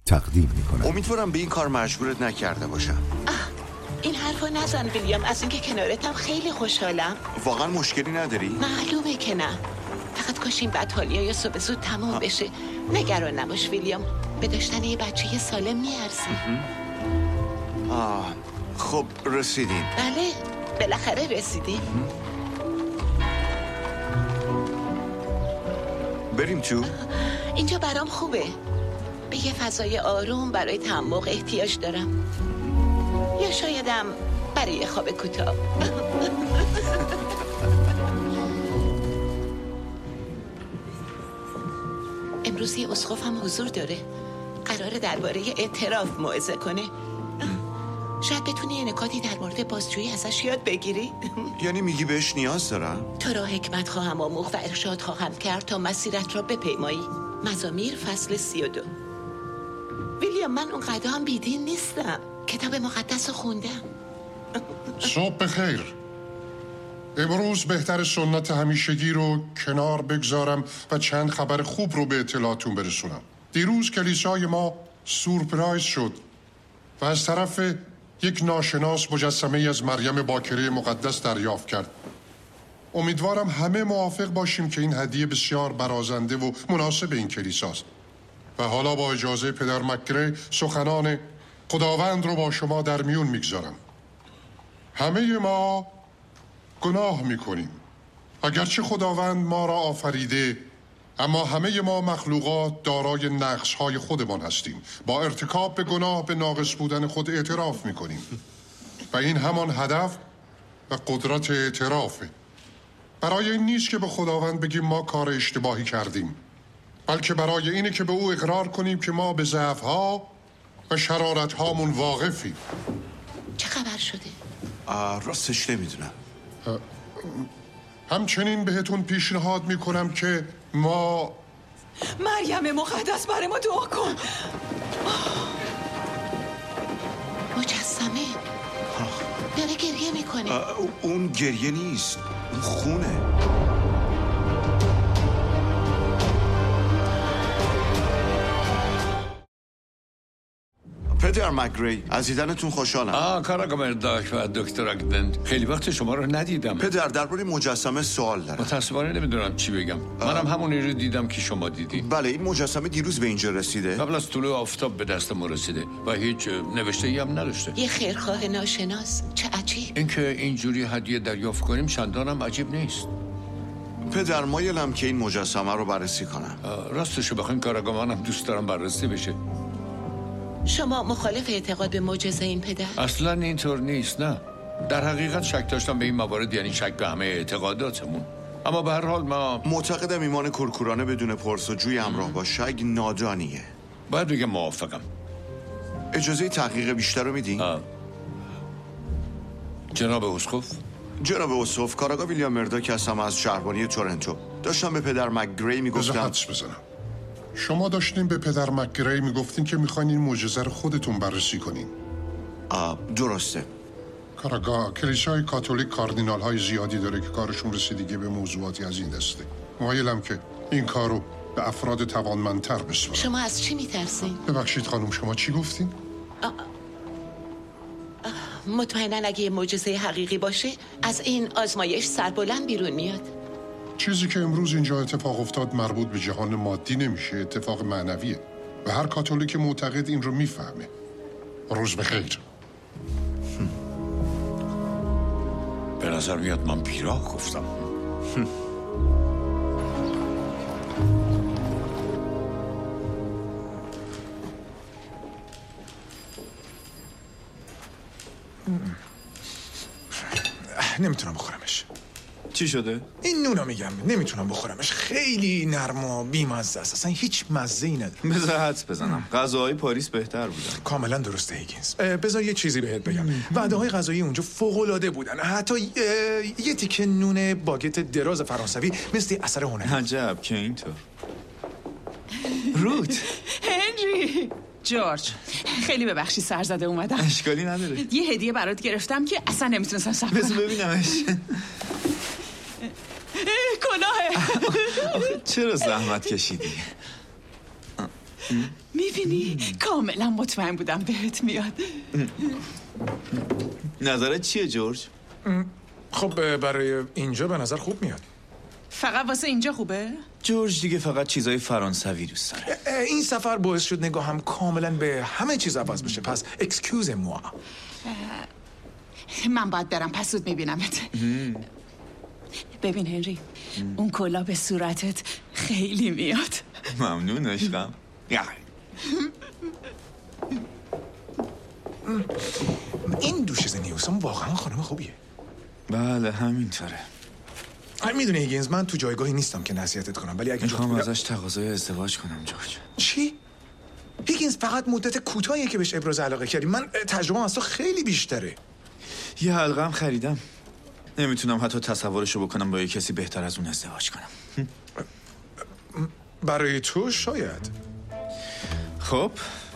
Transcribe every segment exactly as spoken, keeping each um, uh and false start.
تقدیم می‌کند. امیدوارم به این کار مجبورت نکرده باشم. این حرفو نزن ویلیام، از اینکه کنارتم خیلی خوشحالم. واقعا مشکلی نداری؟ معلومه که نه، فقط کاش این بدحالی‌های صبح زود تموم بشه. نگران نباش ویلیام، به داشتن یه بچه سالم میارزی. آه خب رسیدیم. بله بالاخره رسیدیم. بریم تو؟ اینجا برام خوبه. به یه فضای آروم برای تعمق احتیاج دارم، یا شایدم برای خواب کوتاه. امروز یه اسقف هم حضور داره، قراره درباره اعتراف موعظه کنه. شاید بتونی یه نکاتی در مورد بازجویی ازش یاد بگیری. یعنی میگی بهش نیاز دارم؟ تو را حکمت خواهم آموخت و ارشاد خواهم کرد تا مسیرت را بپیمایی. مزامیر فصل سی و دو. ویلیام من اون قدر هم بیدین نیستم، کتاب مقدس رو خوندم. صبح بخیر. امروز بهتر سنت همیشگی رو کنار بگذارم و چند خبر خوب رو به اطلاعتون برسونم. دیروز کلیسای ما سورپرایز شد و از طرف یک ناشناس مجسمه از مریم باکره مقدس دریافت کرد. امیدوارم همه موافق باشیم که این هدیه بسیار برازنده و مناسب این کلیساست. و حالا با اجازه پدر مکگری سخنان خداوند رو با شما در میون میگذارم. همه ما گناه میکنیم، اگرچه خداوند ما را آفریده، اما همه ما مخلوقات دارای نقص‌های خودمان هستیم. با ارتکاب به گناه به ناقص بودن خود اعتراف میکنیم و این همان هدف و قدرت اعترافه. برای این نیست که به خداوند بگیم ما کار اشتباهی کردیم، بلکه برای اینه که به او اقرار کنیم که ما به ضعف‌ها و شرارت‌هامون واقفیم. چه خبر شده؟ راستش نمیدونم. همچنین بهتون پیشنهاد میکنم که ما مریم مقدس برای ما دعا کن. مجسمه داره گریه میکنه. اون گریه نیست، اون خونه. پدر مکگری، از دیدنتون خوشحالم. آه کاراگاه مرداک و دکتر اگدن، خیلی وقت شما رو ندیدم. پدر درباره مجسمه سوال دارم. متاسفانه نمیدونم چی بگم. منم همونی رو دیدم که شما دیدین. بله این مجسمه دیروز به اینجا رسیده. قبل از طلوع آفتاب به دست ما رسیده و هیچ نوشته‌ای هم نداشته. یه خیرخواه ناشناس، چه عجیب. اینکه اینجوری هدیه دریافت کنیم چندانم عجیب نیست. پدر مایلم که این مجسمه رو بررسی کنم. راستشو بخواین کاراگاه منم دوست دارم بررسی بشه. شما مخالف اعتقاد به معجزه این پدر؟ اصلا اینطور نیست، نه. در حقیقت شک داشتم به این موارد، یعنی شک به همه اعتقاداتمون. اما به هر حال ما معتقدم ایمان کورکورانه بدون پرس‌وجوی همراه با شک نادانیه. باید بگم موافقم. اجازه تحقیق بیشتر رو میدین؟ جناب اسقف؟ جناب اسقف، کاراگاه ویلیام مرداک هستم از شهربانی تورنتو. داشتم به پدر مکگری میگفتم. بذار حدس بزنم. شما داشتین به پدر مکگری میگفتین که میخواین این معجزه رو خودتون بررسی کنین. آه درسته. کاراگاه، کلیسای کاتولیک کاردینال های زیادی داره که کارشون رسیدگی به موضوعاتی از این دسته. مایلم که این کارو به افراد توانمندتر بسپارم. شما از چی میترسین؟ ببخشید خانم، شما چی گفتین؟ آه. آه. مطمئناً اگه یه معجزه حقیقی باشه از این آزمایش سربلند بیرون میاد. چیزی که امروز اینجا اتفاق افتاد مربوط به جهان مادی نمیشه، اتفاق معنویه و هر کاتولیک معتقد این رو میفهمه. روز بخیر. به نظر میاد من بیراه گفتم. نمیتونم بخورمش. چی شده؟ این نونو میگم نمیتونم بخورمش، خیلی نرم و بیمزه است، اصلا هیچ مزه ای نداره. بذار حدس بزنم غذاهای پاریس بهتر بودن. کاملا درسته هیگینز. بذار یه چیزی بهت بگم، وعده های غذایی اونجا فوق العاده بودن، حتی یه تیکه نون باگت دراز فرانسوی مثل اثر هنری. عجب که اینطور. روت هنری جورج، خیلی ببخشی سر زده اومدم. اشکالی نداره. یه هدیه برات گرفتم که اصلا نمیتونستم صبر کنم. بذار ببینمش. کلاهه. چرا زحمت کشیدی؟ میبینی کاملا مطمئن بودم بهت میاد. نظرت چیه جورج؟ خب برای اینجا به نظر خوب میاد. فقط واسه اینجا خوبه؟ جورج دیگه فقط چیزای فرانسوی دوست داره. این سفر باعث شد نگاهم کاملا به همه چیز عوض بشه. پس اکسکیوز موا. من باید برم، پس زود میبینمت. ببین هنری، اون کلا به صورتت خیلی میاد. ممنون عشقم. این دوشیز نیوسان واقعا خانم خوبیه. بله همینطوره. میدونی هیگینز، من تو جایگاهی نیستم که نصیحتت کنم، ولی اگه میخوام بودم... ازش تقاضای ازدواج کنم جورج. چی؟ هیگینز فقط مدت کوتاهیه که بهش ابراز علاقه کردی. من تجربه از تو خیلی بیشتره. یه حلقه هم خریدم. نمیتونم حتی تصورشو بکنم با یه کسی بهتر از اون ازدواج کنم. برای تو شاید. خب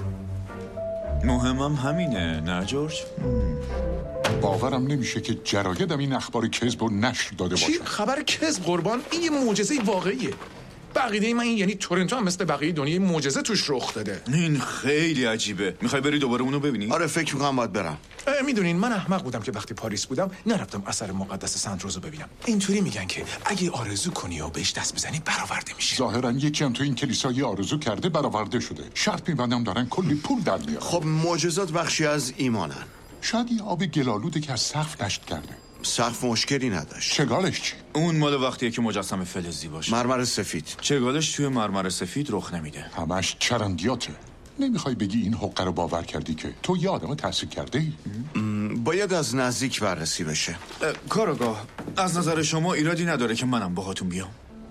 مهمم همینه نه جورج؟ باورم نمیشه که جرایدم این اخبار کذب و نشر داده باشه. چی؟ خبر کذب قربان؟ این یه معجزه واقعیه. بقیده من این یعنی تورنتو هم مثل بقیه دنیا معجزه توش رخ داده. این خیلی عجیبه. میخوای بری دوباره اونو ببینی؟ آره فکر میکنم باید برم. میدونین من احمق بودم که وقتی پاریس بودم نرفتم اثر مقدس سنت روزو ببینم. اینطوری میگن که اگه آرزو کنی و بهش دست بزنی برآورده میشه. ظاهرا یکی هم تو این کلیسا یه آرزو کرده برآورده شده. شرط میبندم دارن کلی پول در میارن. خب معجزات بخشی از ایمانن. شاید یه آب گلالوده که از سقف نشت کرده. سقف مشکلی نداشت. چگالش چی؟ اون مال وقتیه که مجسمه فلزی باشه. مرمر سفید. چگالش توی مرمر سفید رخ نمیده. همش چرندیاته. نمیخوای بگی این حقه رو باور کردی که تو یه آدم تحصیل کرده ای؟ باید از نزدیک بررسی بشه. کاراگاه از نظر شما ایرادی نداره که منم باهاتون بیام؟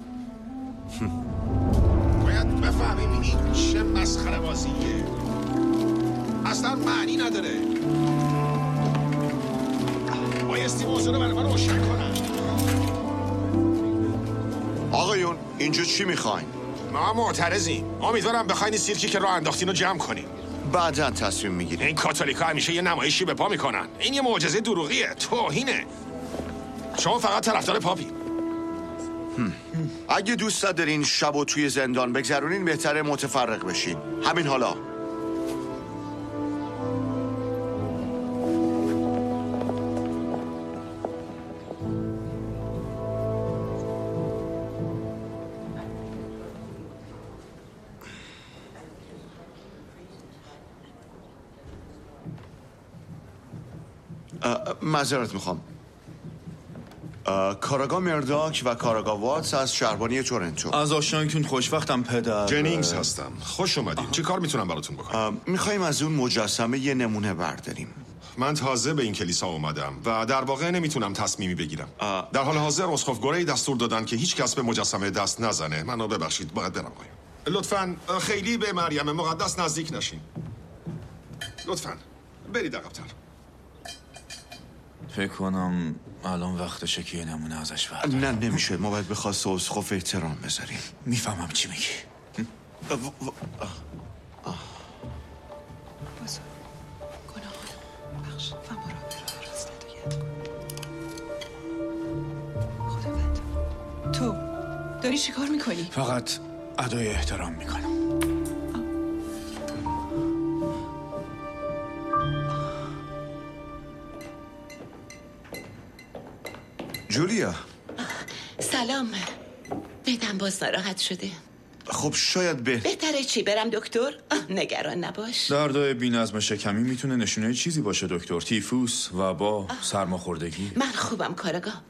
باید بفهمیم این چه مسخره بازیه. اصلا معنی نداره. بایستی موضوع رو برای من روشن کنن. آقایون اینجا چی میخواین؟ ما معترضیم. امیدوارم بخواین این سیرکی که راه انداختین رو جمع کنیم. بعداً تصمیم میگیریم. این کاتولیکا همیشه یه نمایشی به پا میکنن. این یه معجزه دروغیه، توهینه. شما فقط طرفدار پاپی. اگه دوست دارین شب و توی زندان بگذرونین بهتره متفرق بشین. همین حالا. معذرت میخوام. کاراگاه مرداک و کاراگاه واتس از شهربانی تورنتو. از آشنایتون خوشوقتم پدر. جنینگز هستم. خوش اومدین. چی کار میتونم براتون بکنم؟ میخوایم از اون مجسمه یه نمونه برداریم. من تازه به این کلیسا اومدم و در واقع نمیتونم تصمیمی بگیرم. آه. در حال حاضر اسقف‌گوره‌ای دستور دادن که هیچ کس به مجسمه دست نزنه. منو ببخشید باید برم. لطفاً خیلی به مریم مقدس نزدیک نشین. لطفاً برید عقب‌تر. فکر کنم الان وقتشه که یه نمونه ازش بردارم. نه نمیشه. ما باید به خواست اسقف احترام بذاریم. میفهمم چی میگی. تو داری چی کار میکنی؟ فقط ادای احترام میکنم. جولیا سلام. بدن باز ناراحت شده. خب شاید به بهتره چی برم دکتر؟ نگران نباش. دردای بی‌نظم شکمی میتونه نشونه چیزی باشه دکتر. تیفوس، وبا، سرماخوردگی. من خوبم کاراگاه.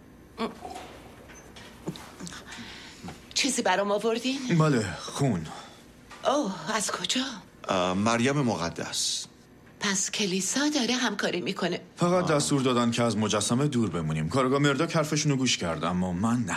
چیزی برام آوردین؟ بله خون. اوه از کجا؟ مریم مقدس. پس کلیسا داره همکاری میکنه. فقط دستور دادن که از مجسمه دور بمونیم. کارگاه مرداک حرفشونو گوش کرد اما من نه.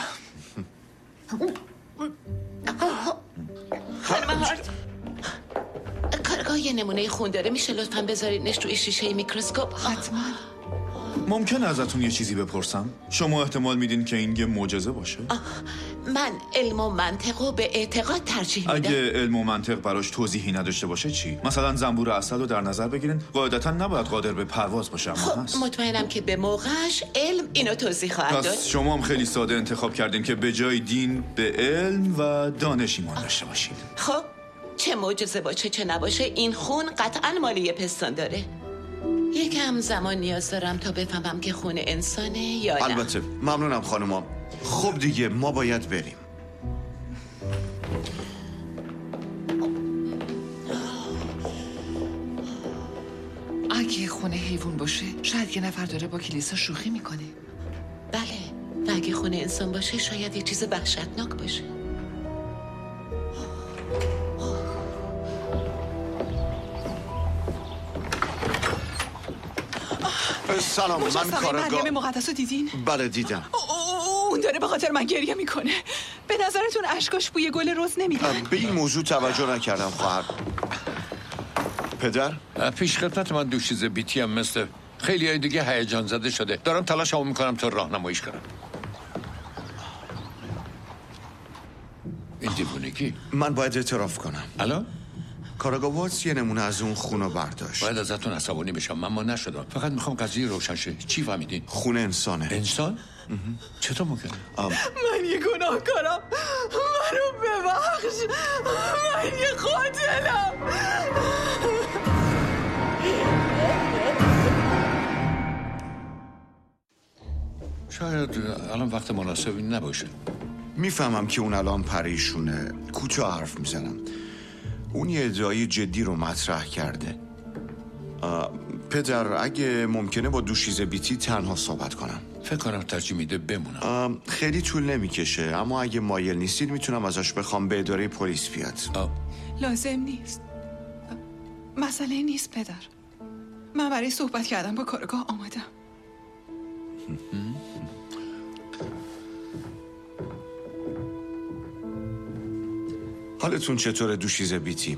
خانم هارت کارگاه یه نمونه خون داره. میشه لطفاً بذارینش روی شیشه میکروسکوپ؟ حتما. ممکنه ازتون یه چیزی بپرسم؟ شما احتمال میدین که این یه معجزه باشه؟ من علم و منطق و به اعتقاد ترجیح میدم. اگه علم و منطق براش توضیحی نداشته باشه چی؟ مثلا زنبور عسل رو در نظر بگیرین. قاعدتا نباید قادر به پرواز باشه اما خب هست. مطمئنم که به موقعش علم اینو توضیح خواهد داد. پس شما هم خیلی ساده انتخاب کردین که به جای دین به علم و دانش ایمان داشته باشین. خب چه معجزه باشه چه نباشه این خون قطعا مال یه پستان داره. یکم زمان نیاز دارم تا بفهمم که خون انسانه یا نه. البته ممنونم خانوما. خب دیگه ما باید بریم. اگه خونه حیوان باشه شاید یه نفر داره با کلیسا شوخی میکنه. بله و اگه خونه انسان باشه شاید یه چیز وحشتناک باشه. سلام، من کارگاه مریم مقدس رو دیدین؟ بله دیدم. اون داره به خاطر من گریه میکنه. به نظرتون اشکاش بوی گل رز نمیده؟ به این موضوع توجه نکردم خواهر. پدر؟ پیش خدمت من دوشیزه بیتی هم مثل خیلی های دیگه هیجان زده شده. دارم تلاشمو میکنم تا راهنماییش کنم. این دیوونگی من باید اعتراف کنم. الان؟ کاراگاه واتس یه نمونه از اون خونو برداشت. باید ازتون عصبانی بشم، من ما نشدم. فقط میخوام قضیه روشن شه. چی فهمیدین؟ خونه انسانه. انسان؟ چطور ممکنه؟ من یه گناهکارم. منو ببخش. من یه قاتلم. شاید الان وقت مناسبی نباشه. میفهمم که اون الان پریشونه. کوتاه حرف میزنم. اون یه ادعای جدی رو مطرح کرده. پدر اگه ممکنه با دوشیزه بیتی تنها صحبت کنم. فکر کنم ترجیح میده بمونم. خیلی طول نمیکشه، اما اگه مایل نیستید میتونم ازش بخوام به اداره پلیس بیاد. آه. لازم نیست. مسئله نیست پدر. من برای صحبت کردن با کارگاه آمادم. حالتون چطوره دوشیزه بیتی؟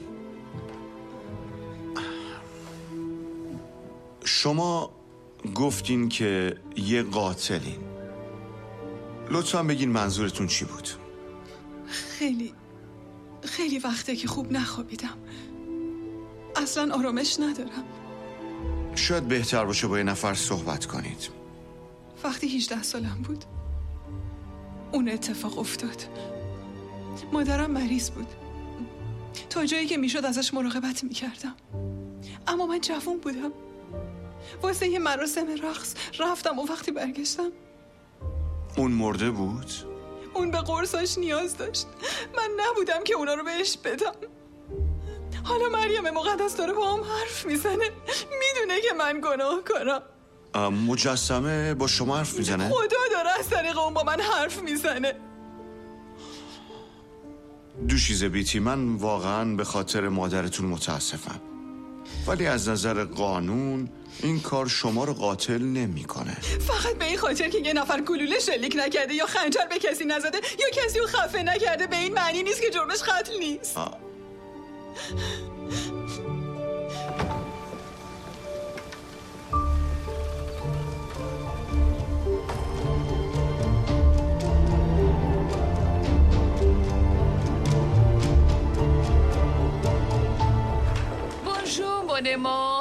شما گفتین که یه قاتلین. لطفاً بگین منظورتون چی بود؟ خیلی خیلی وقته که خوب نخوابیدم. اصلا آرامش ندارم. شاید بهتر باشه با یه نفر صحبت کنید. وقتی هجده سالم بود اون اتفاق افتاد. مادرم مریض بود. تا جایی که میشد ازش مراقبت میکردم، اما من جوان بودم. واسه یه مراسم رقص رفتم و وقتی برگشتم اون مرده بود؟ اون به قرصاش نیاز داشت. من نبودم که اونا رو بهش بدم. حالا مریم مقدس داره با هم حرف میزنه. میدونه که من گناه کنم. مجسمه با شما حرف میزنه؟ خدا داره از طریق اون با من حرف میزنه. دوشیزه بیتی، من واقعا به خاطر مادرتون متاسفم، ولی از نظر قانون این کار شما رو قاتل نمیکنه. فقط به این خاطر که یه نفر گلوله شلیک نکرده یا خنجر به کسی نزده یا کسی رو خفه نکرده به این معنی نیست که جرمش قتل نیست. آه. ما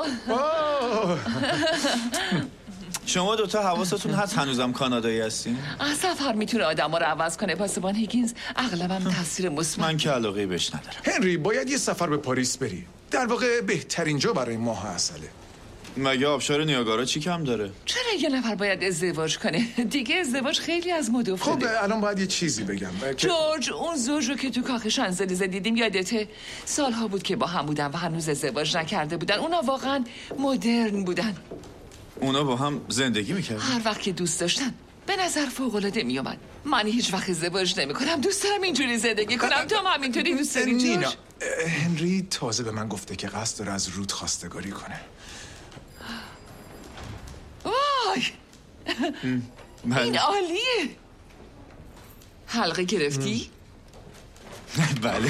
شما دوتا حواستون هست هنوزم کانادایی هستین؟ سفر میتونه آدم رو عوض کنه. پاسبان هیگینز اغلبم تاثیر مثبت. من که علاقه بهش ندارم. هنری باید یه سفر به پاریس بری. در واقع بهترین جا برای ماه عسله. مگه آبشار نیاگارا چی کم داره؟ چرا یه نفر باید ازدواج کنه؟ دیگه ازدواج خیلی از مد افتاده. خب الان باید یه چیزی بگم. جورج، اون زوج رو که تو کاخ شانزلیزه دیدیم یادته؟ سالها بود که با هم بودن و هنوز ازدواج نکرده بودن. اونا واقعا مدرن بودن. اونا با هم زندگی میکردن؟ هر وقت که دوست داشتن. به نظر فوق‌العاده میومد. من هیچ وقت ازدواج نمیکنم. دوست دارم اینجوری زندگی کنم. تو هم همینطوری دوست داری نینا، هنری تازه به من گفته که قصد داره از رود خواستگاری کنه. وای این عالیه. حلقه گرفتی؟ بله.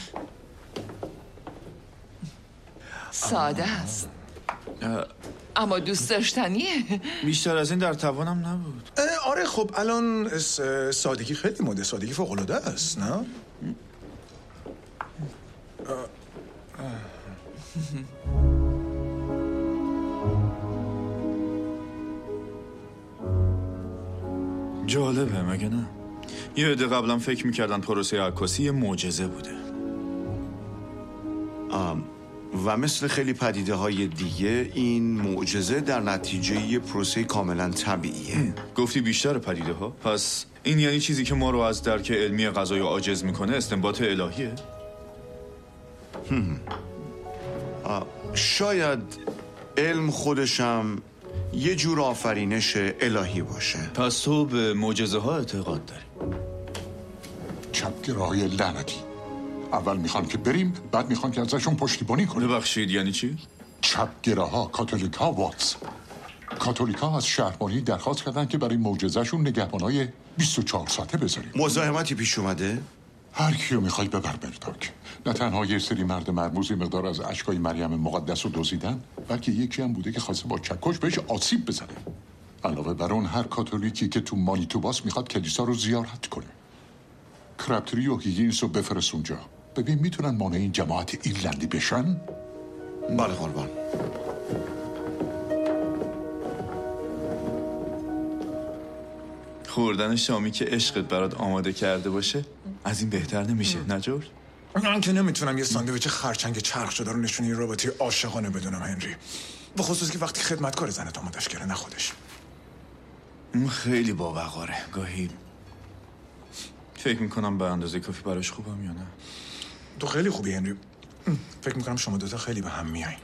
ساده است اما دوست داشتنیه. بیشتر از این در توانم نبود. آره خب الان سادگی خیلی مده. سادگی فوق‌العاده است نه؟ جالبه مگه نه؟ یه عده قبلا فکر میکردن پروسه عکاسی یه معجزه بوده. و مثل خیلی پدیده های دیگه این معجزه در نتیجه یه پروسه کاملا طبیعیه. گفتی بیشتر پدیده ها؟ پس این یعنی چیزی که ما رو از درک علمی قضایی عاجز میکنه استنباط الهیه؟ شاید علم خودشم یه جور آفرینش الهی باشه. پس تو به معجزه ها اعتقاد داری؟ چپگرای لعنتی. اول میخوان که بریم، بعد میخوان که ازشون پشتیبانی کنیم. ببخشید یعنی چی؟ چپگراها، کاتولیکا واتس. کاتولیکا از شهربانی درخواست کردن که برای معجزه‌شون نگهبانای بیست و چهار ساعته بذاریم. مزاحمتی پیش اومده؟ هر کیو میخوای ببر برداک. نه تنها یه سری مرد مرموزی مقدار از اشکای مریم مقدس رو دزدیدن، بلکه یکی هم بوده که خواسته با چکش بهش آسیب بزنه. علاوه بر اون هر کاتولیکی که تو مانیتوباس میخواد کلیسا رو زیارت کنه. کرپتری و هیگینس رو بفرست اونجا. ببین میتونن مانع این جماعت ایرلندی بشن؟ بله قربان. خوردن شامی که عشقت برات آماده کرده باشه از این بهتر نمیشه. نه جورج؟ من که نمیتونم یه ساندویچ خرچنگ چرخ شده رو نشونی رابطه عاشقانه بدونم هنری، به خصوص که وقتی خدمتکار زنت آمادش کرده نه خودش. اون خیلی باوقاره. گاهی فکر میکنم به اندازه کافی براش خوبم یا نه. تو خیلی خوبی هنری. فکر میکنم شما دوتا خیلی به هم میایین.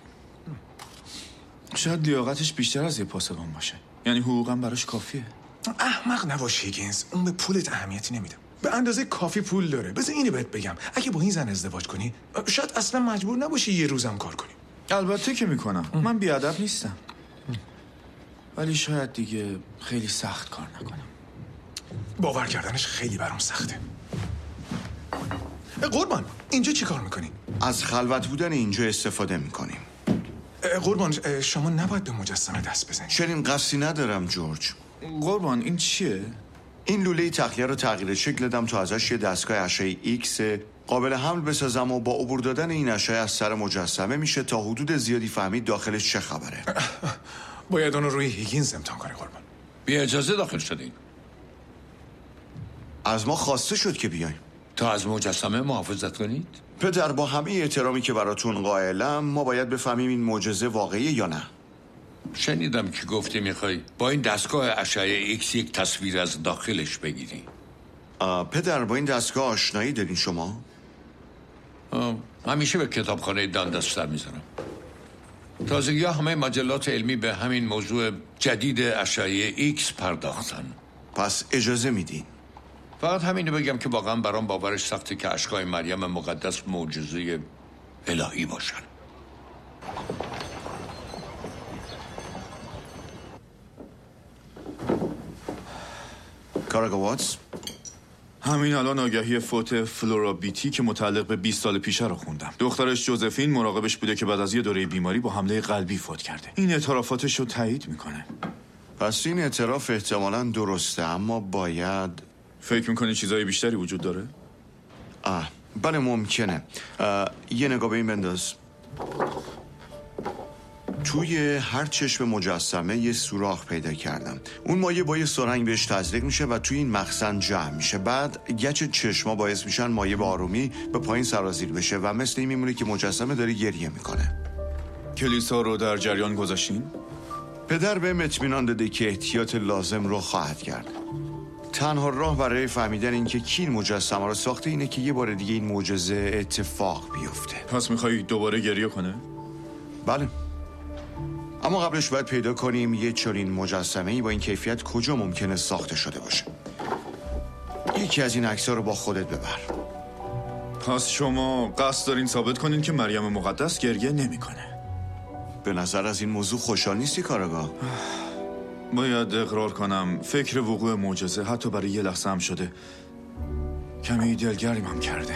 شاید لیاقتش بیشتر از یه پاسبان باشه. یعنی حقوقم براش کافیه. احمق نباش هیگینز، اون به پولت اهمیتی نمیده. به اندازه کافی پول داره. بذار اینو بهت بگم، اگه با این زن ازدواج کنی شاید اصلا مجبور نباشی یه روزم کار کنی. البته که میکنم. من بیادب نیستم. ولی شاید دیگه خیلی سخت کار نکنم. باور کردنش خیلی برام سخته. قربان اینجا چی کار میکنی؟ از خلوت بودن اینجا استفاده میکنیم. قربان شما نباید به مجسمه دست بزنید. چنین قصدی ندارم جورج. قربان این چیه؟ این لوله تخلیه رو تغییر شکل دادم تا ازش یه دستگاه اشعه ایکس قابل حمل بسازم و با عبور دادن این اشعه از سر مجسمه میشه تا حدود زیادی فهمید داخلش چه خبره. باید اونو روی هیگینز امتحان کنی قربان. بی اجازه داخل شدین. از ما خواسته شد که بیایم تا از مجسمه محافظت کنید؟ پدر، با همه احترامی که براتون قائلم ما باید بفهمیم این معجزه واقعیه یا نه. شنیدم که گفتی میخوای با این دستگاه اشعه ایکس یک تصویر از داخلش بگیری. پدر، با این دستگاه آشنایی دارین شما؟ همیشه به کتابخانه داندستر میزنم. تازگی ها همه مجلات علمی به همین موضوع جدید اشعه ایکس پرداختن. پس اجازه میدین؟ فقط همینو بگم که واقعا برام باورش سخته که اشکای مریم مقدس معجزه الهی باشن. کاراگا واتس؟ همین الان آگهی فوت فلورا بیتی که متعلق به بیست سال پیشه رو خوندم. دخترش جوزفین مراقبش بوده که بعد از یه دوره بیماری با حمله قلبی فوت کرده. این اعترافاتش رو تایید میکنه. پس این اعتراف احتمالاً درسته، اما باید... فکر میکنی چیزای بیشتری وجود داره؟ آه بله ممکنه. یه نگاه به این بنداز. توی هر چشم مجسمه یه سوراخ پیدا کردم. اون مایع با یه سرنگ بهش تزریق میشه و توی این مخزن جمع میشه. بعد گچ چشما باعث میشن مایع به آرومی به پایین سرازیر بشه و مثل این میمونه که مجسمه داره گریه میکنه. کلیسا رو در جریان گذاشتین؟ پدر بهم اطمینان داده که احتیاط لازم رو خواهد کرد. تنها راه برای فهمیدن اینکه کی این مجسمه رو ساخته اینه که یه بار دیگه این معجزه اتفاق بیفته. پس میخوای دوباره گریه کنه؟ بله. اما قبلش باید پیدا کنیم یه چنین مجسمه‌ای با این کیفیت کجا ممکنه ساخته شده باشه. یکی از این عکس‌ها رو با خودت ببر. پس شما قصد دارین ثابت کنین که مریم مقدس گریه نمی‌کنه؟ به نظر از این موضوع خوشحال نیستی کاراگاه؟ باید اقرار کنم فکر وقوع معجزه حتی برای یه لحظه هم شده کمی دلگرم هم کرده.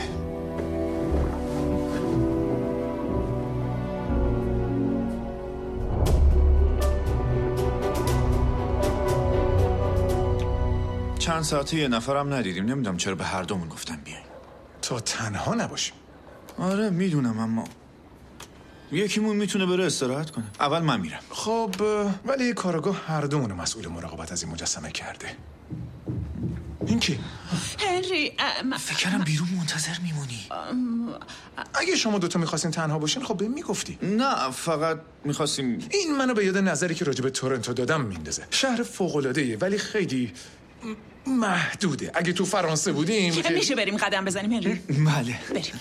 چند ساعته یه نفرم ندیدیم. نمیدونم چرا به هر دومون گفتن بیاین. تا تنها نباشیم. آره میدونم، اما یکیمون میتونه بره استراحت کنه. اول من میرم. خب ولی کاراگاه هر دومون مسئول مراقبت از این مجسمه کرده. این کی؟ هنری ام... فکر کردم بیرون منتظر میمونی. اگه شما دوتا میخواستین تنها باشین خب بهم میگفتی. نه فقط میخواستیم. این منو به یاد نظری که راجع به تورنتو دادم میندازه. شهر فوق‌العاده‌ایه ولی خیلی محدوده. اگه تو فرانسه بودیم که... میشه بریم قدم بزنیم هنری؟ بله بریم.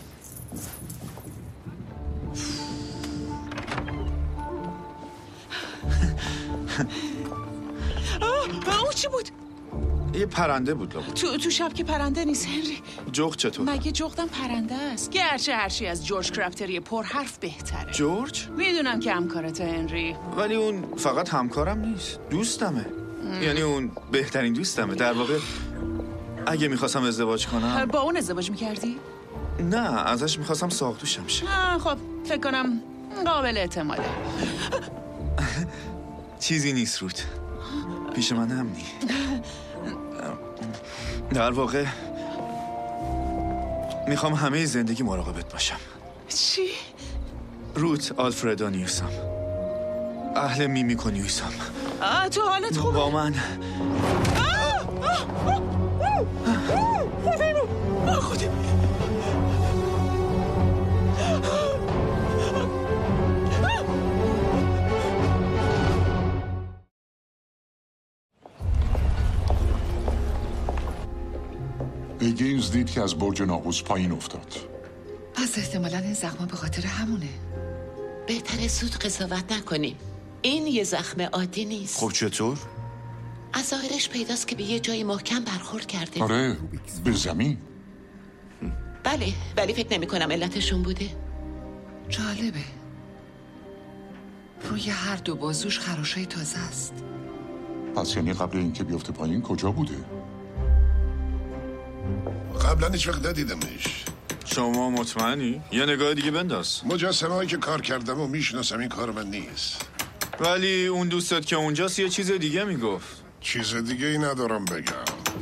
او چی بود؟ یه پرنده بود لابد. تو تو شب که پرنده نیست هنری. جغد چطور؟ مگه جغدم پرنده است؟ گرچه هرچی از جورج کرافتری پر حرف بهتره. جورج؟ میدونم که همکارته هنری. ولی اون فقط همکارم نیست، دوستمه. ام. یعنی اون بهترین دوستمه. در واقع اگه میخواستم ازدواج کنم. با اون ازدواج میکردی؟ نه ازش میخواستم ساقدوشم شه. خب فکر کنم قابل اعتماده. چیزی نیست روت، پیش من هم نی. در واقع میخوام همه زندگی مراقبت باشم. چی؟ روت آلفردو نیوسم، اهل میمیکو نیوسم. تو حالت خوبه؟ با من خودم بیگینز دید که از برج ناقوس پایین افتاد. پس احتمالاً این زخم به خاطر همونه. بهتره زود قضاوت نکنیم. این یه زخم عادی نیست. خب چطور؟ از ظاهرش پیداست که به یه جای محکم برخورد کرده. آره به زمین. بله ولی فکر نمی کنم علتشون بوده. جالبه، روی هر دو بازوش خراشای تازه است. پس یعنی قبل اینکه بیفته پایین کجا بوده؟ قبلا هیچ وقت ندیدمش. شما مطمئنی؟ یه نگاه دیگه بنداز. مجسمه هایی که کار کردم و میشناسم، این کار من نیست. ولی اون دوستت که اونجاست یه چیز دیگه میگفت. چیز دیگه ای ندارم بگم.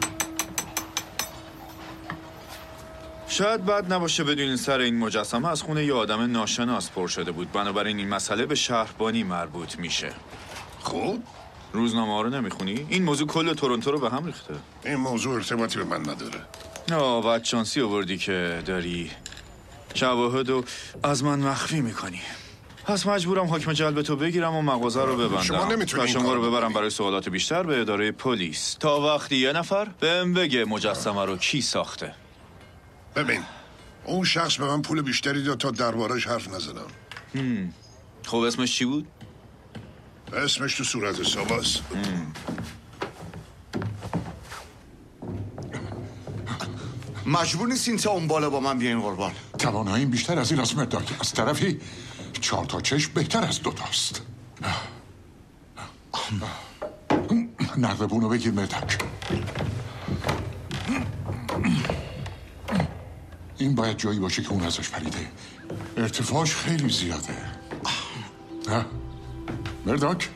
شاید بد نباشه بدونین سر این مجسمه از خونه یه آدم ناشناس پر شده بود، بنابراین این مسئله به شهربانی مربوط میشه. خوب؟ روزنامه ها رو نمیخونی؟ این موضوع کل تورنتو رو به هم ریخته. این موضوع ارتباطی به من نداره. آه بد شانسی آوردی که داری شواهد رو از من مخفی میکنی. پس مجبورم حکم جلب تو بگیرم و مغازه رو ببندم. شما نمیتونی و این شما کارو رو ببرم بکنی. برای سوالات بیشتر به اداره پلیس تا وقتی یه نفر بهم بگه مجسمه رو کی ساخته. ببین اون شخص به من پول بیشتری داد تا دربارش حرف نزنم. خب اسمش چی بود؟ اسمش تو صورت حساباست. مجبور نیستین تا اون بالا با من بیاین قربان. تواناییم بیشتر از این از مرداک. از طرفی چهار تا چشم بهتر از دوتاست. نردبونو بگیر مرداک. این باید جایی باشه که اون ازش پریده. ارتفاعش خیلی زیاده. مرداک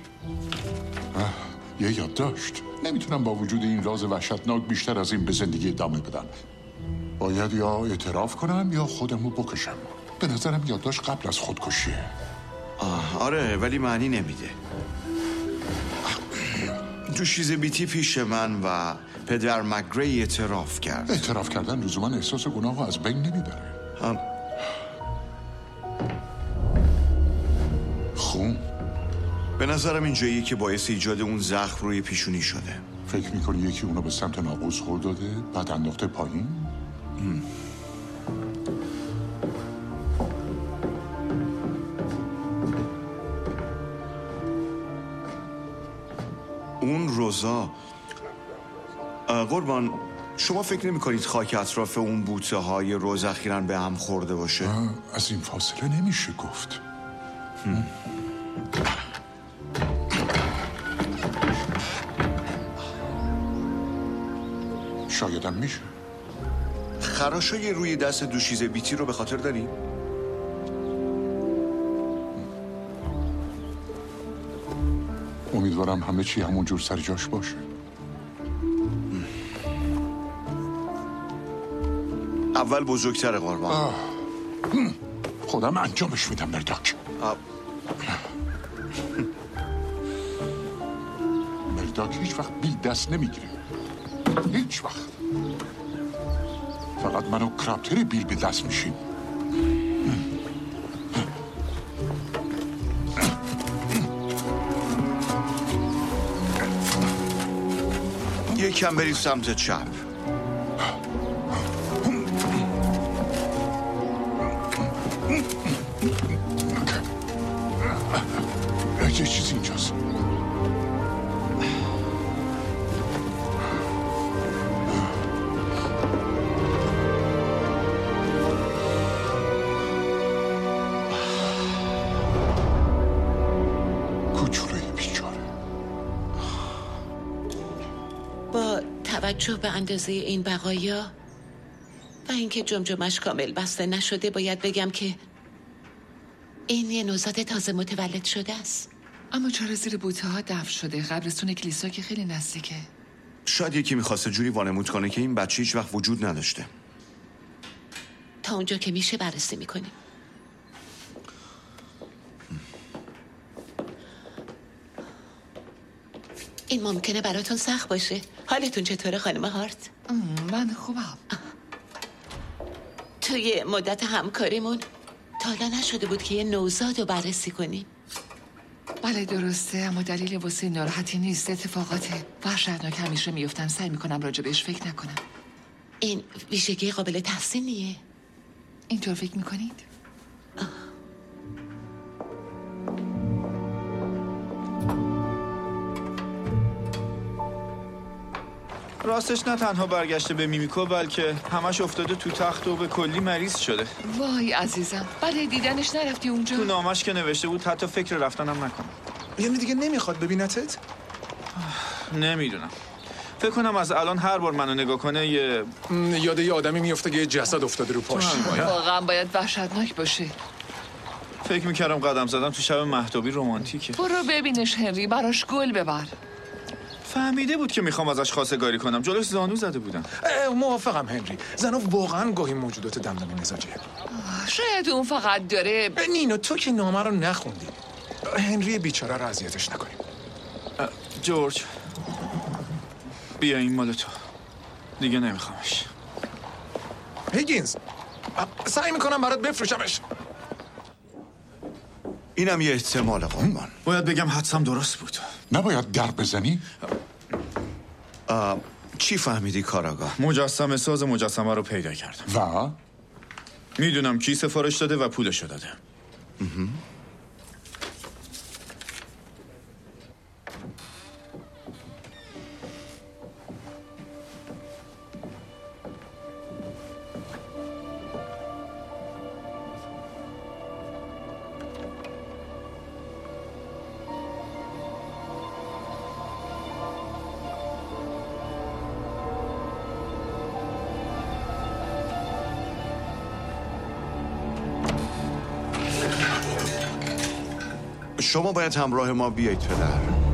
یه یاد داشت. نمیتونم با وجود این راز وحشتناک بیشتر از این به زندگی ادامه بدم. باید یا اعتراف کنم یا خودمو بکشم. به نظرم یادداشت قبل از خودکشیه. آه آره ولی معنی نمیده. تو چیز بیتی پیش من و پدر مگری اعتراف کرد. اعتراف کردن لزوما احساس گناه رو از بین نمیبره. هم. خون؟ به نظرم این جاییه که باعث ایجاد اون زخم روی پیشونی شده. فکر میکنی یکی اونو به سمت ناقوس خور داده بعد انداخته پایین؟ ام. اون روزا قربان شما فکر نمی کنید خاک اطراف اون بوته های روز اخیراً به هم خورده باشه؟ از این فاصله نمیشه گفت. شایدم میشه. خراشای روی دست دوشیزه بیتی رو به خاطر داری؟ امیدوارم همه چی همون جور سر جاش باشه. اول بزرگتر قربان. خودم انجامش میدم مرداک. مرداک هیچ وقت بی دست نمیگیره. هیچ وقت. فقط من و کراپتر بیل به دست میشیم. یکم برید سمت چپ. یه چیزی اینجاست. کوچولوی بیچاره. با توجه به اندازه این بقایا و اینکه جمجمش کامل بسته نشده، باید بگم که این یه نوزاد تازه متولد شده است. اما چرا زیر بوته ها دفن شده؟ قبرستون کلیسا که خیلی نزدیکه. شاید یکی میخواسته جوری وانمود کنه که این بچه هیچ وقت وجود نداشته. تا اونجا که میشه بررسی میکنیم. این ممکنه براتون سخت باشه. حالتون چطوره خانم هارت؟ من خوبم. توی مدت همکاریمون تا حالا نشده بود که یه نوزاد رو بررسی کنیم. بله درسته، اما دلیل واسه ناراحتی نیست. اتفاقات وحشتناک همیشه میفتن. سعی میکنم راجع بهش فکر نکنم. این ویژگی قابل تحسینیه. اینطور فکر میکنید؟ آه. راستش نه تنها برگشته به میمیکو، بلکه همش افتاده تو تخت و به کلی مریض شده. وای عزیزم، بله دیدنش نرفتی اونجا؟ تو نامش که نوشته بود حتی فکر رفتنم نکنم. یعنی دیگه نمیخواد ببینتت؟ نمیدونم. فکر کنم از الان هر بار منو نگاه کنه یه یاد یه آدمی میفته که یه جسد افتاده رو پاش. واقعا باید وحشتناک باشه. فکر میکردم قدم زدم تو شب مهتابی رمانتیکه. برو ببینش هنری، براش گل ببر. فهمیده بود که میخوام ازش خواستگاری کنم، جلوش زانو زده بودم. موافقم هنری، زنها واقعا گاهی موجودات دمدمی مزاجیه. شاید اون فقط داره. نینو تو که نامه رو نخوندی. هنری بیچاره رو اذیتش نکنیم. جورج بیا این مال تو، دیگه نمیخوامش. هیگینز سعی میکنم برات بفروشمش. اینم یه احتمال قربان. باید بگم حدسم درست بود. نباید در بزنی؟ چی فهمیدی کاراگاه؟ مجسمه ساز مجسمه رو پیدا کردم و؟ میدونم کی سفارش داده و پولشو داده. شما باید همراه ما بیایید پدر.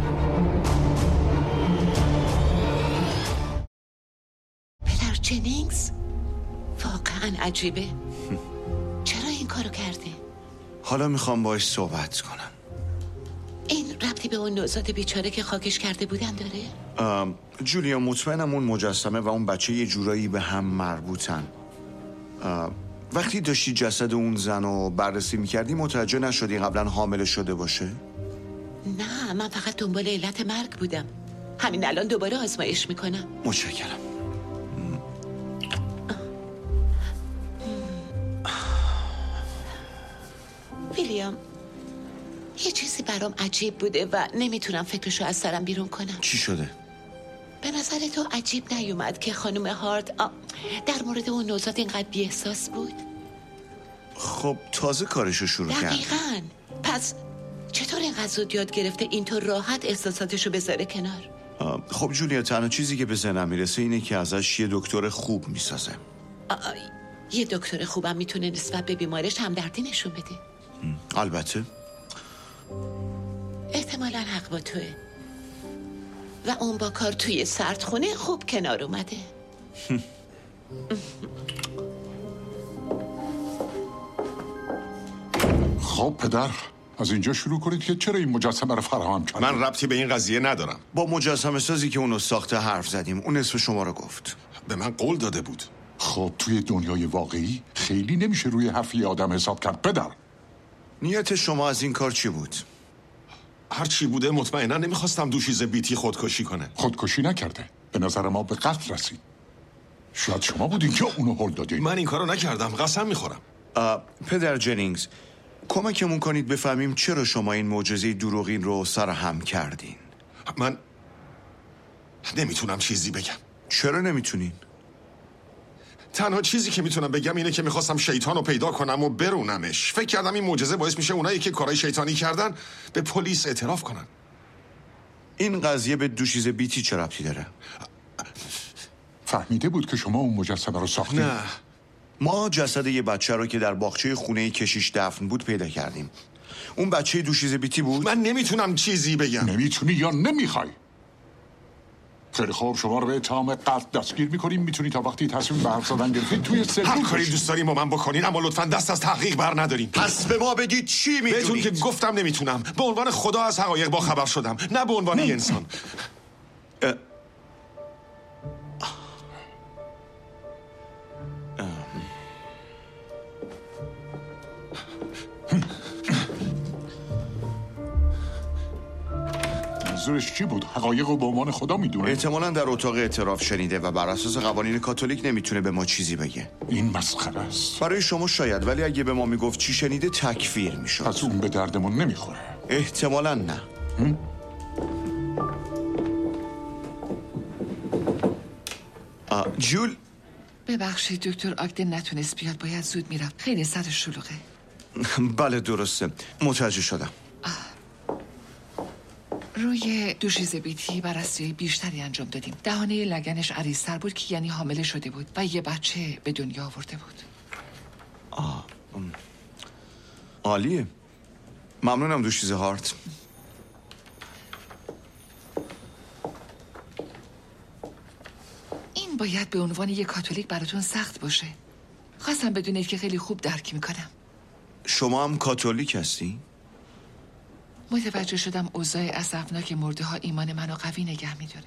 پدر جنینگز؟ واقعا عجیبه. چرا این کارو کرده؟ حالا میخوام باش صحبت کنم. این ربطی به اون نوزاد بیچاره که خاکش کرده بودن داره؟ جولیا مطمئنم اون مجسمه و اون بچه یه جورایی به هم مربوطن. وقتی داشتی جسد اون زن رو بررسی میکردی متوجه نشدی قبلا حامله شده باشه؟ نه، من فقط دنبال علت مرگ بودم. همین الان دوباره آزمایش میکنم. متشکرم. ویلیام، یه چیزی برام عجیب بوده و نمیتونم فکرشو از سرم بیرون کنم. چی شده؟ به نظر تو عجیب نیومد که خانم هارت در مورد اون نوزاد اینقدر بی احساس بود؟ خب تازه کارشو شروع کرد. دقیقاً. پس چطور اینقدر زود یاد گرفته اینطور راحت احساساتشو بذاره کنار؟ خب جولیا تنها چیزی که به ذهنم میرسه اینه که ازش یه دکتر خوب میسازه. یه دکتر خوبم میتونه نسبت به بیمارش همدردی نشون بده. البته احتمالاً حق با توه و اون با کار توی سردخونه خوب کنار اومده. خب پدر، از اینجا شروع کنید که چرا این مجسمه رو فراهم کرد. من ربطی به این قضیه ندارم. با مجسمه سازی که اونو ساخته حرف زدیم. اون اسم شما رو گفت. به من قول داده بود. خب توی دنیای واقعی خیلی نمیشه روی حرف یه آدم حساب کرد. پدر، نیت شما از این کار چی بود؟ هر چی بوده مطمئنا نمیخواستم دوشیزه بیتی خودکشی کنه. خودکشی نکرده. به نظر ما به قتل رسید. شاید شما بودین که اونو هل دادین. من این کارو نکردم، قسم میخورم. پدر جنینگز، کمکمون کنید بفهمیم چرا شما این معجزه دروغین رو سرهم کردین. من نمیتونم چیزی بگم. چرا نمیتونین؟ تنها چیزی که میتونم بگم اینه که میخواستم شیطان رو پیدا کنم و برونمش. فکر کردم این معجزه باعث میشه اونایی که کارهای شیطانی کردن به پلیس اعتراف کنن. این قضیه به دوشیزه بیتی چه ربطی داره؟ فهمیده بود که شما اون مجسمه رو ساختید؟ نه. ما جسد یه بچه رو که در باغچه خونه کشیش دفن بود پیدا کردیم. اون بچه دوشیزه بیتی بود؟ من نمیتونم چیزی بگم. نمیتونی یا نمیخوای؟ خیلی خوب، شما رو به اتهام قتل دستگیر میکنیم. میتونی تا وقتی تصمیم به حرف زدن گرفتید توی سلول هر کاری دوست داریم با من بکنین، اما لطفاً دست از تحقیق بر ندارین. پس به ما بگید چی میدونید؟ بهتون که گفتم نمیتونم. به عنوان خدا از حقایق با خبر شدم، نه به عنوان یه انسان. اه. منظورش چی بود؟ حقایق رو به عنوان خدا میدونه؟ احتمالاً در اتاق اعتراف شنیده و بر اساس قوانین کاتولیک نمیتونه به ما چیزی بگه. این مسخره است. برای شما شاید، ولی اگه به ما میگفت چی شنیده تکفیر میشد. پس اون به دردمون نمیخوره. احتمالاً نه. جول، ببخشید دکتر آگدن نتونست بیاد، باید زود میرفت. خیلی سر شلوغه. بله درسته، متوجه شدم. روی دوشیزه بیتی بررسی بیشتری انجام دادیم. دهانه لگنش عریض‌تر بود که یعنی حامله شده بود و یه بچه به دنیا آورده بود. آه. عالیه. ممنونم دوشیزه هارت. این باید به عنوان یک کاتولیک براتون سخت باشه. خواستم بدونید که خیلی خوب درک میکنم. شما هم کاتولیک هستی؟ متوجه شدم اوضاع اسفناک مرده ها ایمان منو قوی نگه میداره.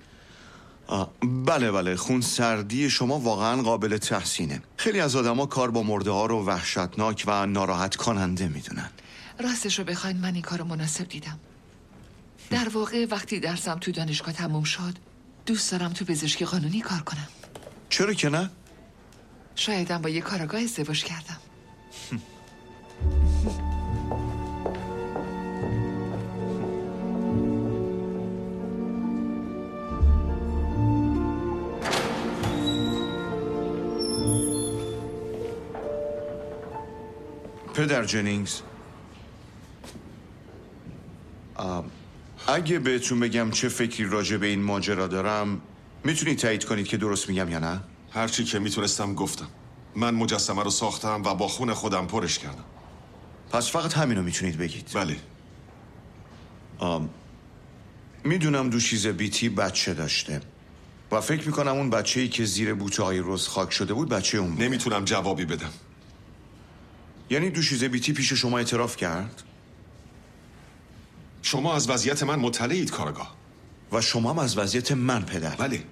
بله بله، خون سردی شما واقعا قابل تحسینه. خیلی از آدما کار با مرده ها رو وحشتناک و ناراحت کننده میدونن. راستش رو بخواین من این کارو مناسب دیدم. در واقع وقتی درسم تو دانشگاه تموم شد دوست دارم تو پزشکی قانونی کار کنم. چرا که نه؟ شایدم با یه کارآگاه ازدواج کردم. پدر جنینگز، اگه بهتون بگم چه فکری راجع به این ماجرا دارم میتونید تایید کنید که درست میگم یا نه؟ هرچی که میتونستم گفتم. من مجسمه رو ساختم و با خون خودم پرش کردم. پس فقط همینو میتونید بگید؟ بله. میدونم دوشیزه بیتی بچه داشته و فکر میکنم اون بچه‌ای که زیر بوته‌های روز خاک شده بود بچه اون بود. نمیتونم جوابی بدم. یعنی دوشیزه بیتی پیش شما اعتراف کرد؟ شما از وضعیت من مطلعید کارگاه. و شما هم از وضعیت من پدر. بله.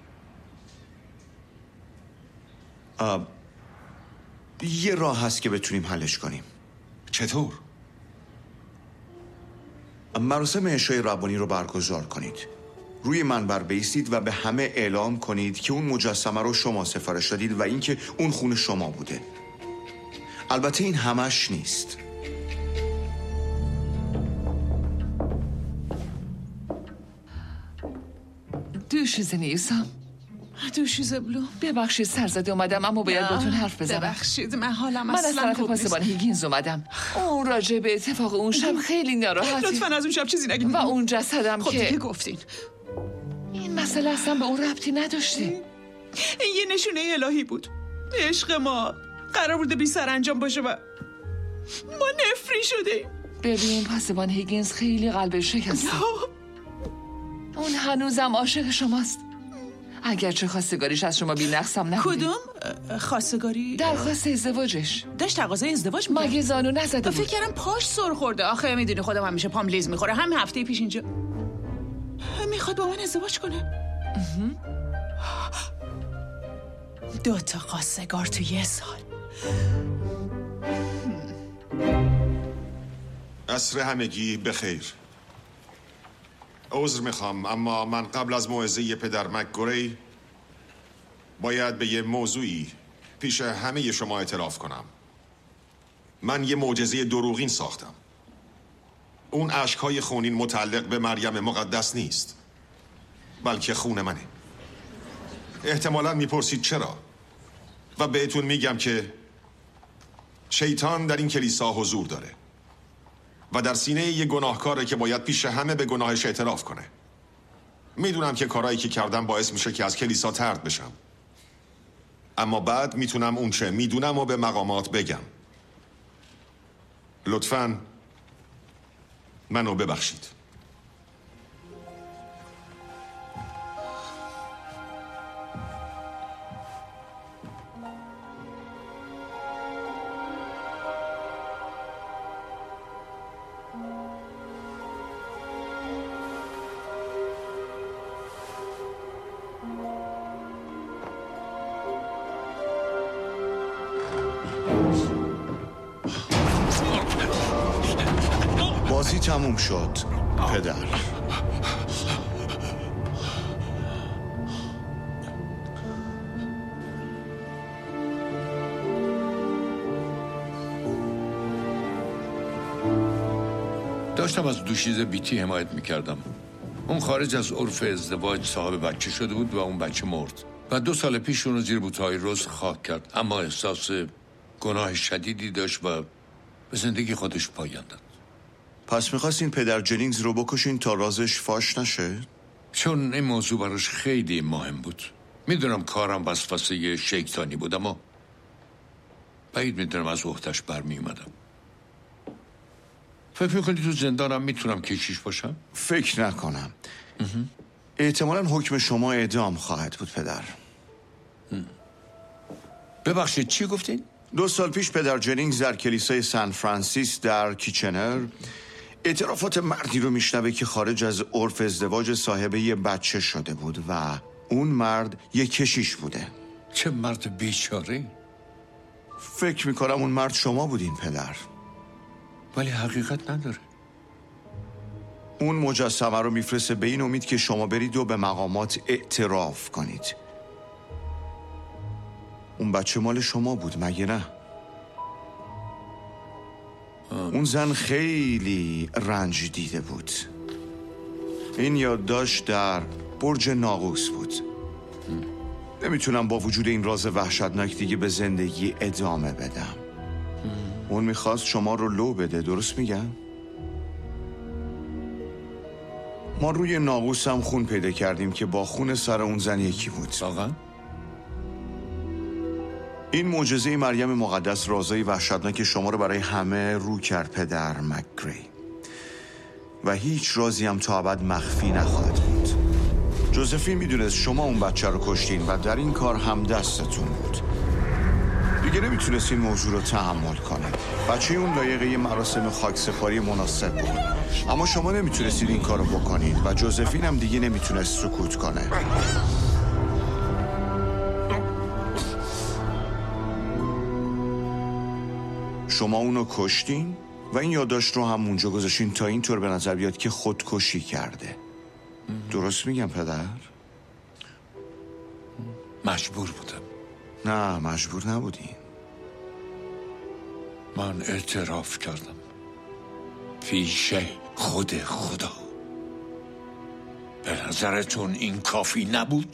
آه. یه راه هست که بتونیم حلش کنیم. چطور؟ مراسم عشای ربانی رو برگزار کنید. روی منبر بایستید و به همه اعلام کنید که اون مجسمه رو شما سفارش دادید و اینکه اون خون شما بوده. البته این همش نیست. دوشیزه نیستم. دوشیزه بلو. ببخشید سرزده اومدم اما باید باتون حرف بزنم. ببخشید من حالم من از طرف پاسبان هیگینز اومدم. اون راجع به اتفاق اون شب خیلی ناراحته. لطفاً از اون شب چیزی نگید. و اون جسدم خب که دیگه گفتین. این مسئله اصلا به اون ربطی نداشته. این یه نشونه الهی بود. عشق ما قرار بوده بی سر انجام باشه و ما نفری شدیم. ببین پاسبان هیگینز خیلی قلبش شکسته. اون هنوزم عاشق شماست. اگرچه خواستگاریش از شما بی‌نقصم نبوده. کدوم؟ خواستگاری درخواست ازدواجش داشت تقاضای ازدواج می‌کرد. مگه زانو نزده بود؟ فکر کردم پاش سر خورده. آخه میدونی خودم همیشه پام لیز میخوره. همین هفته پیش اینجا میخواد با من ازدواج کنه. دو تا خواستگار تو یه سال. عصر همگی بخیر. عذر میخوام اما من قبل از موعظه پدر مکگوری باید به یه موضوعی پیش همه شما اعتراف کنم. من یه معجزه دروغین ساختم. اون اشک‌های خونین متعلق به مریم مقدس نیست، بلکه خون منه. احتمالاً میپرسید چرا؟ و بهتون میگم که شیطان در این کلیسا حضور داره و در سینه یه گناهکاره که باید پیش همه به گناهش اعتراف کنه. میدونم که کارهایی که کردم باعث میشه که از کلیسا طرد بشم، اما بعد میتونم اون چه میدونم و به مقامات بگم. لطفاً منو ببخشید. بازی تموم شد پدر. داشتم از دوشیزه بیتی حمایت میکردم. اون خارج از عرف ازدواج صاحب بچه شده بود و اون بچه مرد و دو سال پیش اون رو زیر بوتهای روز خاک کرد، اما احساس گناه شدیدی داشت و به زندگی خودش پایان داد. پس میخواستین پدر جنینگز رو بکشین تا رازش فاش نشه؟ چون این موضوع براش خیلی مهم بود. میدونم کارم وسوسه شیطانی بود، اما بعید میدونم از عهده‌اش برمی اومدم. فکر میکنی تو زندانم میتونم کشیش باشم؟ فکر نکنم. احتمالاً حکم شما اعدام خواهد بود پدر. ببخشید چی گفتین؟ دو سال پیش پدر جنینگز در کلیسای سن فرانسیس در کیچنر اعترافات مردی رو میشنوه که خارج از عرف ازدواج صاحب یه بچه شده بود و اون مرد یه کشیش بوده. چه مرد بیچاره. فکر میکنم اون مرد شما بودین پدر. ولی حقیقت نداره. اون مجسمه رو میفرسته به این امید که شما برید و به مقامات اعتراف کنید. اون بچه مال شما بود مگه نه؟ اون زن خیلی رنج دیده بود. این یادداشت در برج ناقوس بود. نمیتونم با وجود این راز وحشتناک دیگه به زندگی ادامه بدم. اون میخواست شما رو لو بده، درست میگم؟ ما روی ناقوس هم خون پیدا کردیم که با خون سر اون زن یکی بود. واقعا؟ این معجزه مریم مقدس رازای وحشتناک شما رو برای همه رو کرد پدر مکگری و هیچ رازی هم تا ابد مخفی نخواهد بود. جوزفین میدونست شما اون بچه رو کشتین و در این کار هم دستتون بود. دیگه نمیتونست این موضوع رو تحمل کنه. بچه اون لایق یه مراسم خاکسپاری مناسب بود، اما شما نمیتونستید این کار رو بکنید و جوزفین هم دیگه نمیتونست سکوت کنه. شما اونو کشتین و این یادداشت رو هم اونجا گذاشتین تا اینطور به نظر بیاد که خودکشی کرده. درست میگم پدر؟ مجبور بودم. نه مجبور نبودین. من اعتراف کردم پیش خود خدا. به نظرتون این کافی نبود؟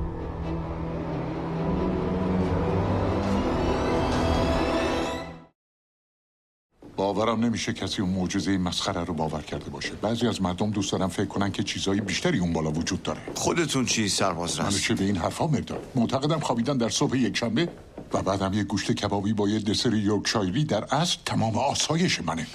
باورم نمیشه کسی اون معجزه مسخره رو باور کرده باشه. بعضی از مردم دوست دارن فکر کنن که چیزای بیشتری اون بالا وجود داره. خودتون چی سرباز من رست؟ چه به این حرفا مردم. معتقدم خوابیدن در صبح یک شنبه و بعدم یه گوشت کبابی با یه دسر یورکشایری در اصل تمام آسایش منه.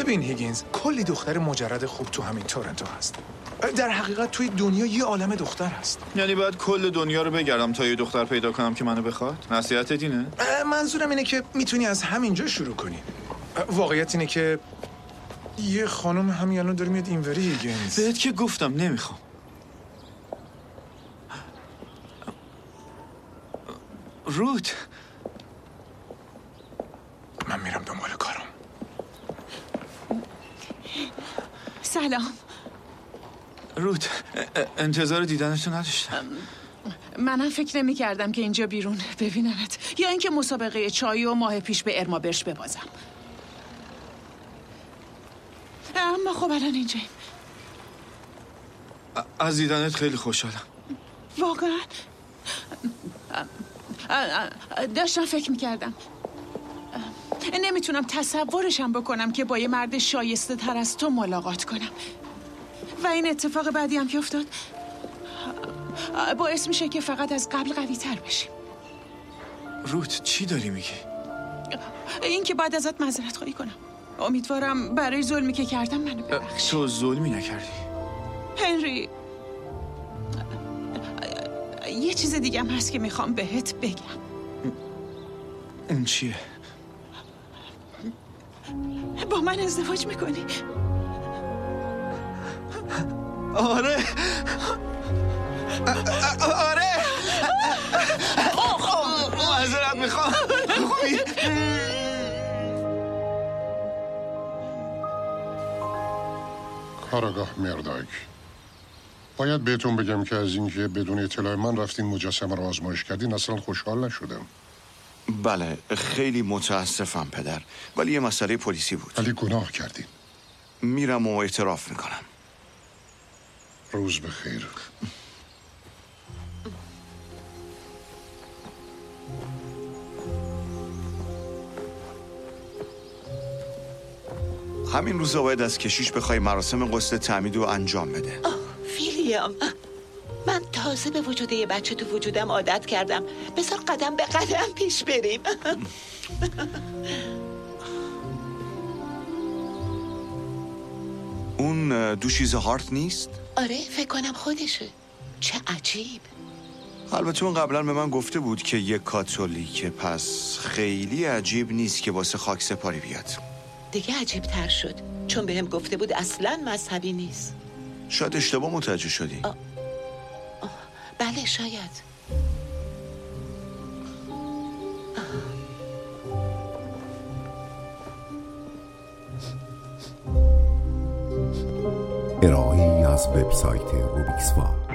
ببین هیگینز، کلی دختر مجرد خوب تو همین تورنتو هست. در حقیقت توی دنیا یه عالم دختر هست. یعنی باید کل دنیا رو بگردم تا یه دختر پیدا کنم که منو بخواد؟ نصیحت دینه؟ منظورم اینه که میتونی از همینجا شروع کنی. واقعیت اینه که یه خانم همین الان داره میاد اینوری هیگینز. بهت که گفتم نمیخوام. روت، من میرم دنبال کارم. سلام. روت، انتظار دیدنتو نداشتم. منم فکر نمی کردم که اینجا بیرون ببینمت، یا اینکه مسابقه چای و ماه پیش به ارما برش ببازم. اما خب الان اینجاییم. از دیدنت خیلی خوشحالم. واقعا داشتم فکر میکردم نمیتونم تصورشم بکنم که با یه مرد شایسته تر از تو ملاقات کنم و این اتفاق بعدی هم که افتاد باعث میشه که فقط از قبل قوی تر بشیم. روت، چی داری میگی؟ این که بعد ازت معذرت خواهی کنم. امیدوارم برای ظلمی که کردم منو ببخشی. تو ظلمی نکردی هنری. یه چیز دیگه هم هست که میخوام بهت بگم. اون چیه؟ با من ازدواج میکنی؟ آره آره معذرت میخوام. کاراگاه مرداک، باید بهتون بگم که از اینکه بدون اطلاع من رفتین مجسمه رو آزمایش کردین اصلا خوشحال نشدم. بله خیلی متاسفم پدر، ولی یه مسئله پلیسی بود. ولی گناه کردین. میرم و اعتراف میکنم. روز بخیر. همین روزا باید از کشیش بخوای مراسم غسل تعمید رو انجام بده. آه ویلیام، من تازه به وجود یه بچه تو وجودم عادت کردم. بذار قدم به قدم پیش بریم. اون دوشیز هارت نیست؟ آره فکر کنم خودشه. چه عجیب. البته اون قبلا به من گفته بود که یه کاتولیکه، پس خیلی عجیب نیست که واسه خاک سپاری بیاد. دیگه عجیب تر شد چون بهم گفته بود اصلاً مذهبی نیست. شاید اشتباه متوجه شدی. آه. آه. بله شاید. ارائه‌ای از وبسایت روبیکسوا.